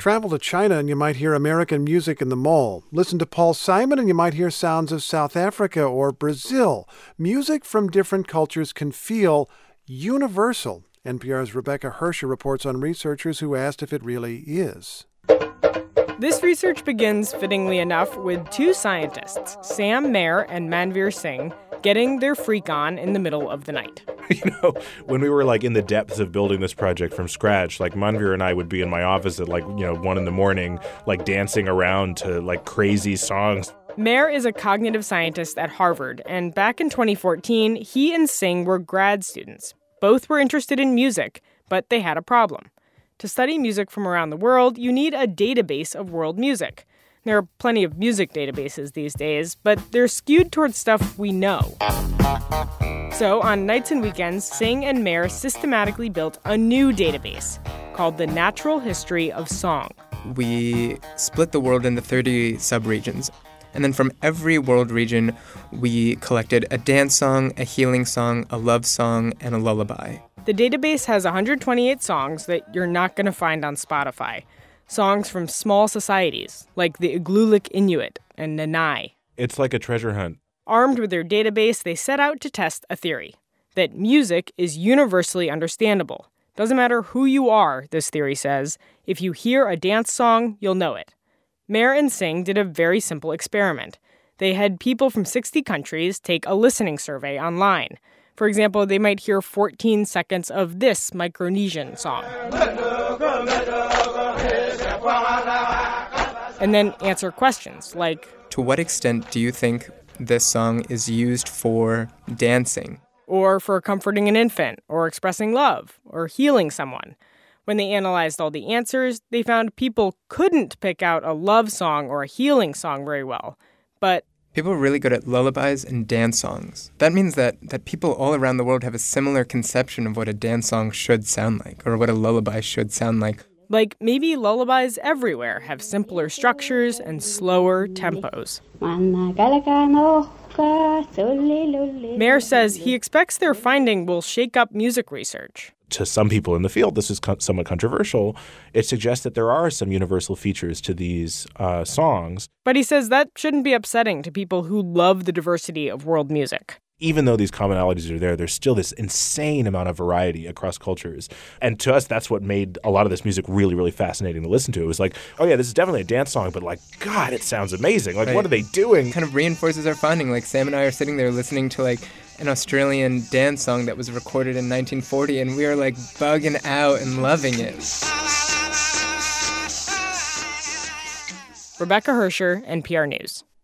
Travel to China and you might hear American music in the mall. Listen to Paul Simon and you might hear sounds of South Africa or Brazil. Music from different cultures can feel universal. NPR's Rebecca Hersher reports on researchers who asked if it really is. This research begins, fittingly enough, with two scientists, Sam Mayer and Manveer Singh, getting their freak on in the middle of the night. When we were in the depths of building this project from scratch, Manveer and I would be in my office at 1 a.m, dancing around to crazy songs. Mayer is a cognitive scientist at Harvard, and back in 2014, he and Singh were grad students. Both were interested in music, but they had a problem. To study music from around the world, you need a database of world music. There are plenty of music databases these days, but they're skewed towards stuff we know. So on nights and weekends, Singh and Mayer systematically built a new database called the Natural History of Song. We split the world into 30 subregions. And then from every world region, we collected a dance song, a healing song, a love song, and a lullaby. The database has 128 songs that you're not going to find on Spotify. Songs from small societies, like the Igloolik Inuit and Nanai. It's like a treasure hunt. Armed with their database, they set out to test a theory, that music is universally understandable. Doesn't matter who you are, this theory says. If you hear a dance song, you'll know it. Mayer and Singh did a very simple experiment. They had people from 60 countries take a listening survey online. For example, they might hear 14 seconds of this Micronesian song. And then answer questions like, to what extent do you think this song is used for dancing? Or for comforting an infant, or expressing love, or healing someone. When they analyzed all the answers, they found people couldn't pick out a love song or a healing song very well. But people are really good at lullabies and dance songs. That means that people all around the world have a similar conception of what a dance song should sound like, or what a lullaby should sound like. Like maybe lullabies everywhere have simpler structures and slower tempos. Mayer says he expects their finding will shake up music research. To some people in the field, this is somewhat controversial. It suggests that there are some universal features to these songs. But he says that shouldn't be upsetting to people who love the diversity of world music. Even though these commonalities are there, there's still this insane amount of variety across cultures. And to us, that's what made a lot of this music really, really fascinating to listen to. It was like, oh yeah, this is definitely a dance song, but God, it sounds amazing. Right. What are they doing? Kind of reinforces our finding. Sam and I are sitting there listening to an Australian dance song that was recorded in 1940, and we are bugging out and loving it. Rebecca Hersher, NPR News.